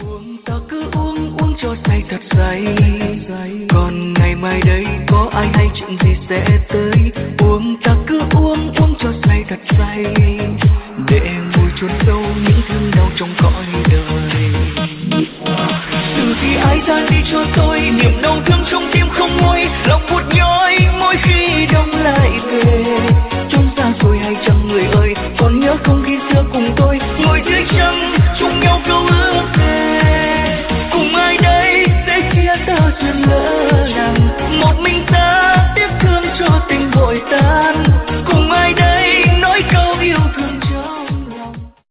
Uống ta cứ uống uống cho say thật say, còn ngày mai đây có ai hay chuyện gì sẽ tới. Uống ta cứ uống uống cho say thật say, để mùi chôn sâu những thương đau trong cõi.